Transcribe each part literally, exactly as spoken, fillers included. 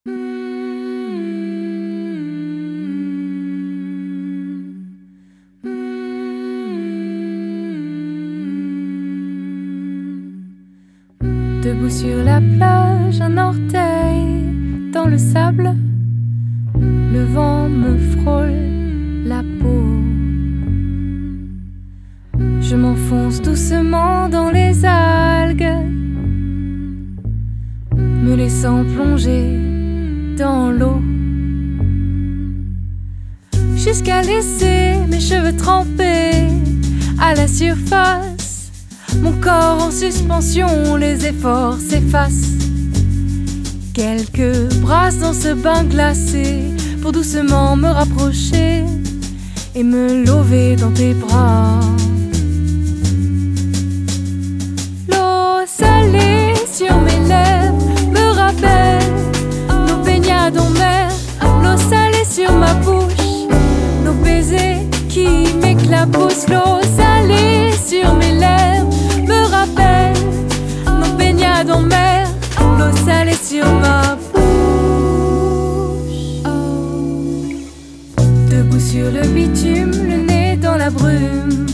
Debout sur la plage, un orteil dans le sable, le vent me frôle la peau. Je m'enfonce doucement dans les algues, me laissant plonger dans l'eau, jusqu'à laisser mes cheveux trempés à la surface. Mon corps en suspension, les efforts s'effacent. Quelques brasses dans ce bain glacé pour doucement me rapprocher et me lever dans tes bras. L'eau salée sur mes lèvres me rappelle nos baignades en mer. L'eau salée sur ma bouche, nos baisers qui m'éclaboussent. L'eau salée sur mes lèvres me rappelle nos baignades en mer. L'eau salée sur ma bouche. Debout sur le bitume, le nez dans la brume,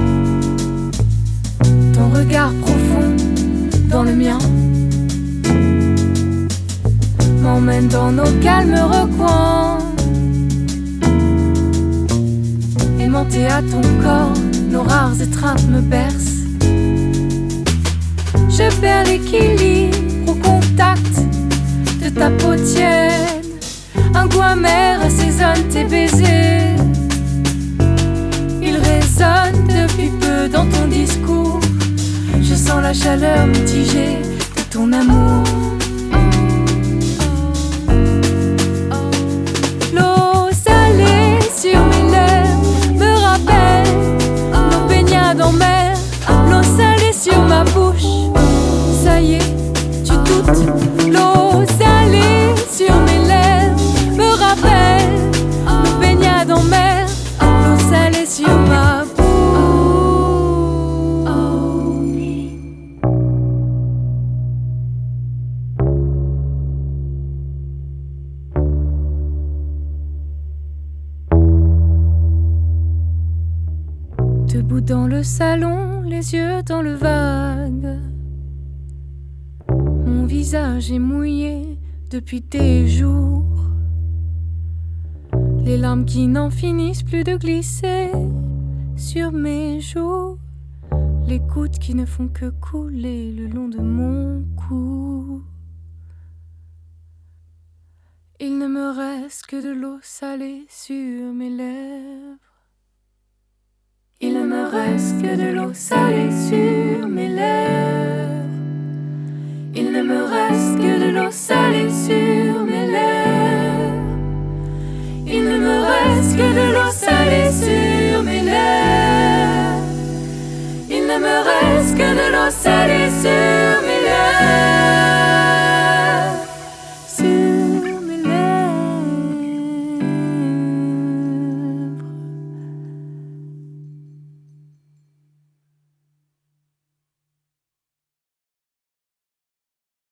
ton regard profond dans le mien m'emmène dans nos calmes recoins. Aimanté à ton corps, nos rares étreintes me bercent. Je perds l'équilibre au contact de ta peau tiède. Un goût amer assaisonne tes baisers. Il résonne depuis peu dans ton discours. Je sens la chaleur mitigée de ton amour. L'eau salée sur mes lèvres me rappelle nos baignades en mer. L'eau salée sur ma bouche. Ça y est, tu doutes. L'eau salée sur mes lèvres me rappelle nos baignades en mer. L'eau salée sur ma bouche. Debout dans le salon, les yeux dans le vague. Mon visage est mouillé depuis des jours. Les larmes qui n'en finissent plus de glisser sur mes joues. Les gouttes qui ne font que couler le long de mon cou. Il ne me reste que de l'eau salée sur mes lèvres. Il ne me reste que de l'eau salée sur mes lèvres.